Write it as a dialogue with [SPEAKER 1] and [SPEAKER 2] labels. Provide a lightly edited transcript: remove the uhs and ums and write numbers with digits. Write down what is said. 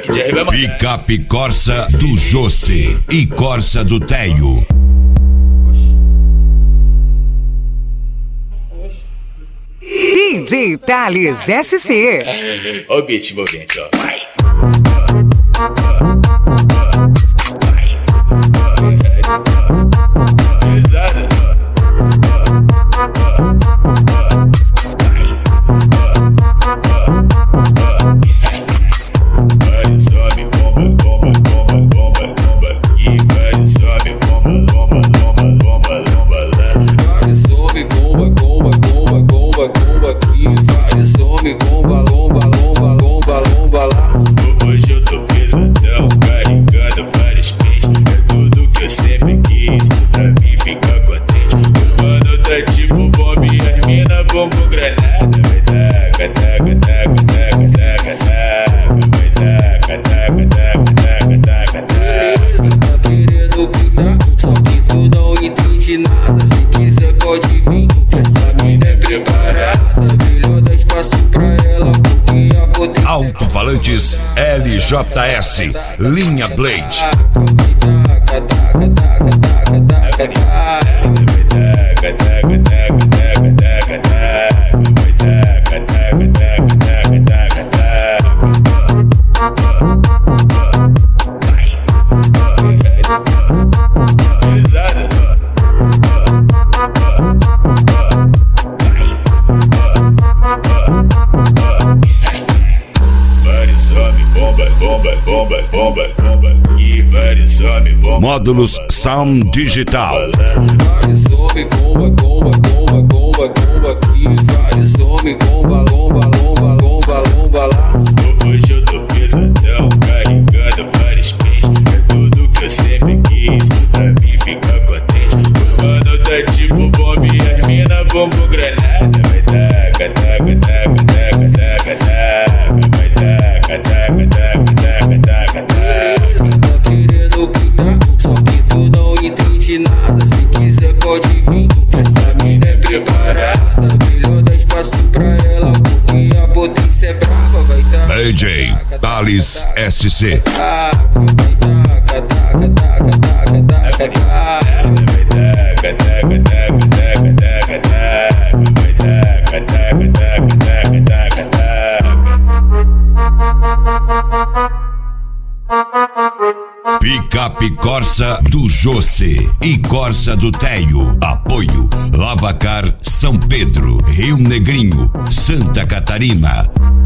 [SPEAKER 1] Picape Corsa do José e Corsa do Teio.
[SPEAKER 2] DJ Thales SC.
[SPEAKER 3] Ó o beat envolvente, ó. Vai. Pesada. Vai, sobe, bomba, bomba, bomba, bomba, bomba. E vai, sobe, bomba, bomba, bomba, bomba, bomba lá.
[SPEAKER 4] Vai, sobe, bomba, bomba, bomba, bomba, bomba aqui. Vai, sobe, bomba, lomba, lomba, lomba, lomba lá.
[SPEAKER 3] Hoje eu tô pesadão, carregando vários peixes. É tudo que eu sempre quis, pra mim ficar contente. O mano tá tipo bomba e as mina bombo granada. Vai taca, taca, taca, taca, taca, taca. Vai taca, taca, taca, taca, taca, taca.
[SPEAKER 4] Beleza, tá querendo pintar, só que tu não entende nada. Se quiser pode vir, essa mina é preparada. Melhor dar espaço pra ela, porque a potência...
[SPEAKER 1] Alto-falantes LJS, linha Blade.
[SPEAKER 4] Taca, taca, taca, taca, taca, taca.
[SPEAKER 3] Vai taca, taca, taca, taca, taca, taca. Vai taca, taca, taca, taca, taca, taca. Pesada. Vários homens, bomba, bomba, bomba, bomba, bomba. E vários homens, bomba.
[SPEAKER 1] Módulos Sound Digital.
[SPEAKER 4] Vários homens, bomba, bomba, bomba, bomba, bomba aqui. Vários homens, bomba, lomba, lomba, lomba, lomba lá.
[SPEAKER 3] Hoje eu tô pesadão, carregando vários peixes. É tudo que eu sempre quis, pra mim ficar contente. O mano tá tipo bomba e as mina bombo granada. Vai taca, taca, taca, taca, taca, taca. Vai taca, taca, taca, taca, taca, taca.
[SPEAKER 4] Beleza, tá querendo pintar, só que tu não entende nada. Se quiser pode vir, essa mina é preparada. Melhor dar espaço pra ela, porque a potência é brava. Vai taca,
[SPEAKER 1] DJ Thales SC.
[SPEAKER 4] taca, vai taca, taca, taca, taca, taca, taca.
[SPEAKER 3] Vai taca, taca, taca, taca, taca, taca. Vai taca, taca, taca, taca, taca, taca.
[SPEAKER 1] Picape Corsa do José e Corsa do Teio. Apoio Lavacar São Pedro, Rio Negrinho, Santa Catarina.